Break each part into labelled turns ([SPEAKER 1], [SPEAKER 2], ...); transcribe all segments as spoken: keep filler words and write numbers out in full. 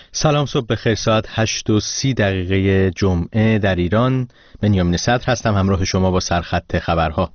[SPEAKER 1] سلام، صبح بخیر. ساعت هشت و سی دقیقه جمعه در ایران. بنیامین صدر هستم، همراه شما با سرخط خبرها.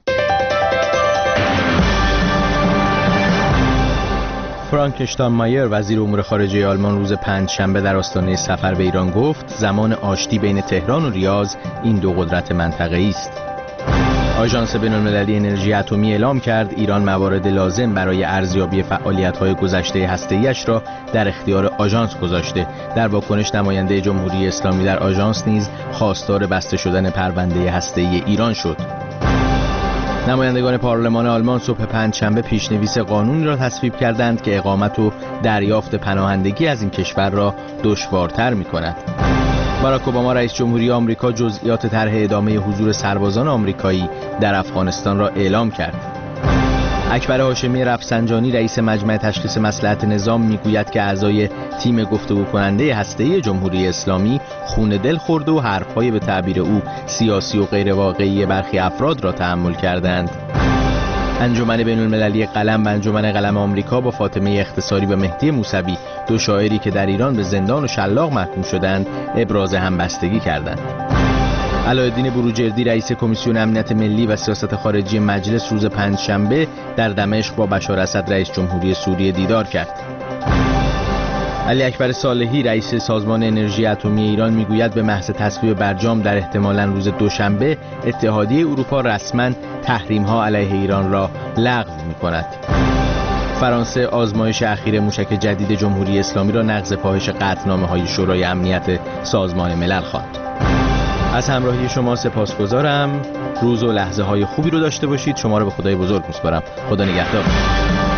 [SPEAKER 1] فرانک اشتاینمایر وزیر امور خارجه آلمان روز پنجشنبه در آستانه سفر به ایران گفت زمان آشتی بین تهران و ریاض این دو قدرت منطقه‌ای است. آژانس بین‌المللی انرژی اتمی اعلام کرد ایران موارد لازم برای ارزیابی فعالیت‌های گذشته هسته‌ای‌اش را در اختیار آژانس گذاشته. در واکنش نماینده جمهوری اسلامی در آژانس نیز خواستار بسته شدن پرونده هسته‌ای ایران شد. نمایندگان پارلمان آلمان صبح پنجشنبه پیشنویس قانونی را تصویب کردند که اقامت و دریافت پناهندگی از این کشور را دشوارتر می‌کند. باراک اوباما رئیس جمهوری آمریکا جزئیات طرح ادامه حضور سربازان آمریکایی در افغانستان را اعلام کرد. اکبر هاشمی رفسنجانی رئیس مجمع تشخیص مصلحت نظام میگوید که اعضای تیم گفتگو کننده هسته‌ای جمهوری اسلامی خون دل خورده و حرف‌های به تعبیر او سیاسی و غیر واقعی برخی افراد را تحمل کردند. انجمن بین‌المللی قلم و انجمن قلم آمریکا با فاطمه اختصاری و مهدی موسوی، دو شاعری که در ایران به زندان و شلاق محکوم شدند، ابراز همبستگی کردند. علاءالدین بروجردی رئیس کمیسیون امنیت ملی و سیاست خارجی مجلس روز پنجشنبه در دمشق با بشار اسد رئیس جمهوری سوریه دیدار کرد. علی اکبر صالحی رئیس سازمان انرژی اتمی ایران میگوید به محض تصویب برجام در احتمالاً روز دوشنبه اتحادیه اروپا رسما تحریم‌ها علیه ایران را لغو می‌کند. فرانسه آزمایش اخیر موشک جدید جمهوری اسلامی را نقض فاحش قطعنامه‌های شورای امنیت سازمان ملل خواند. از همراهی شما سپاسگزارم. روز و لحظه‌های خوبی رو داشته باشید. شما را به خدای بزرگ می‌سپارم. خدا نگهدار.